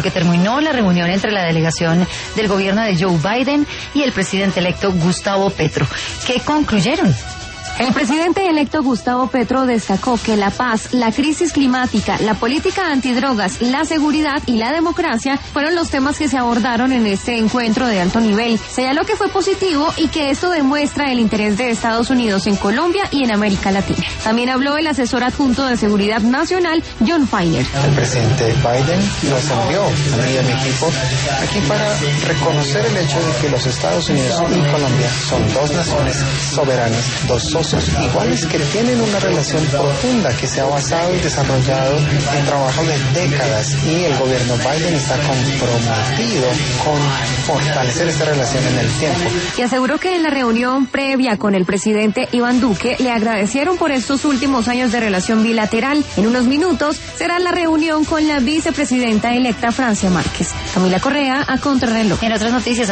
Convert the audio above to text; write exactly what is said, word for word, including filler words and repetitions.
que terminó la reunión entre la delegación del gobierno de Joe Biden y el presidente electo Gustavo Petro. ¿Qué concluyeron? El presidente electo Gustavo Petro destacó que la paz, la crisis climática, la política antidrogas, la seguridad y la democracia fueron los temas que se abordaron en este encuentro de alto nivel. Señaló que fue positivo y que esto demuestra el interés de Estados Unidos en Colombia y en América Latina. También habló el asesor adjunto de Seguridad Nacional, John Feiner. El presidente Biden nos envió a mí y a mi equipo aquí para reconocer el hecho de que los Estados Unidos y Colombia son dos naciones soberanas, dos socios iguales que tienen una relación profunda que se ha basado y desarrollado en trabajo de décadas, y el gobierno Biden está comprometido con fortalecer esta relación en el tiempo. Y aseguró que en la reunión previa con el presidente Iván Duque le agradecieron por estos últimos años de relación bilateral. En unos minutos será la reunión con la vicepresidenta electa Francia Márquez. Camila Correa, a Contrarreloj. En otras noticias,